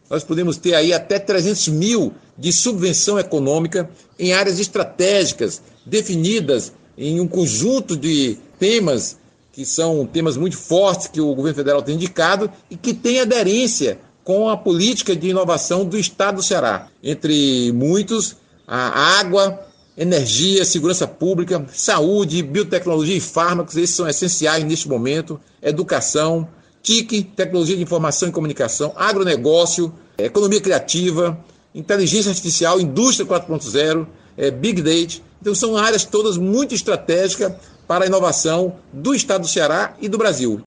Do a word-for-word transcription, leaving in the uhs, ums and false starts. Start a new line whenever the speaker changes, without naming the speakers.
nós podemos ter aí até trezentos mil de subvenção econômica em áreas estratégicas, definidas em um conjunto de temas, que são temas muito fortes que o governo federal tem indicado e que tem aderência com a política de inovação do Estado do Ceará. Entre muitos, a água, energia, segurança pública, saúde, biotecnologia e fármacos, esses são essenciais neste momento, educação, T I C, tecnologia de informação e comunicação, agronegócio, economia criativa, inteligência artificial, indústria quatro ponto zero, é, Big Data. Então são áreas todas muito estratégicas para a inovação do Estado do Ceará e do Brasil.